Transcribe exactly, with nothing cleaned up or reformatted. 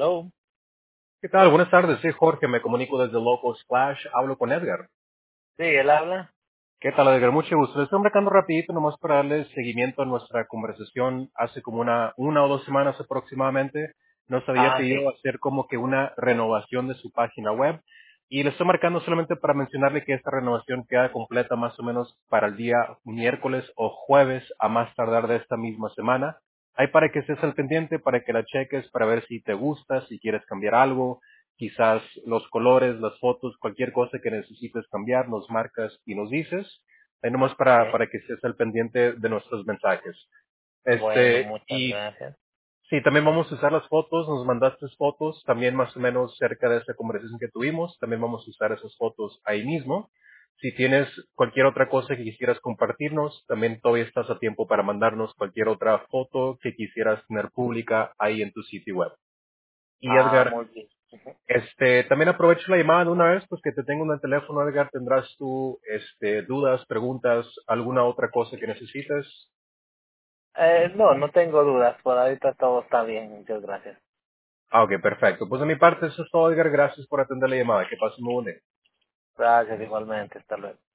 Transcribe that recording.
Hello. ¿Qué tal? Buenas tardes, soy Jorge, me comunico desde Local Splash, hablo con Edgar. Sí, él habla. ¿Qué tal, Edgar? Mucho gusto. Le estoy marcando rapidito nomás para darle seguimiento a nuestra conversación hace como una, una o dos semanas aproximadamente. Nos había Ah, pedido sí. hacer como que una renovación de su página web y le estoy marcando solamente para mencionarle que esta renovación queda completa más o menos para el día miércoles o jueves a más tardar de esta misma semana. Hay para que estés al pendiente, para que la cheques, para ver si te gusta, si quieres cambiar algo, quizás los colores, las fotos, cualquier cosa que necesites cambiar, nos marcas y nos dices. Ahí nomás para, Ok. para que estés al pendiente de nuestros mensajes. Bueno, Este, muchas y gracias. sí, también vamos a usar las fotos, nos mandaste fotos, también más o menos cerca de esa conversación que tuvimos, también vamos a usar esas fotos ahí mismo. Si tienes cualquier otra cosa que quisieras compartirnos, también todavía estás a tiempo para mandarnos cualquier otra foto que quisieras tener pública ahí en tu sitio web. Y Ah, Edgar, muy bien. Ujú. este, también aprovecho la llamada de una vez, pues que te tengo en el teléfono, Edgar, tendrás tú, este, dudas, preguntas, alguna otra cosa que necesites. Eh, no, no tengo dudas. Por ahorita todo está bien. Muchas gracias. Ah, ok, perfecto. Pues de mi parte eso es todo, Edgar, gracias por atender la llamada, que pasen muy buen día. Gracias igualmente. Hasta luego.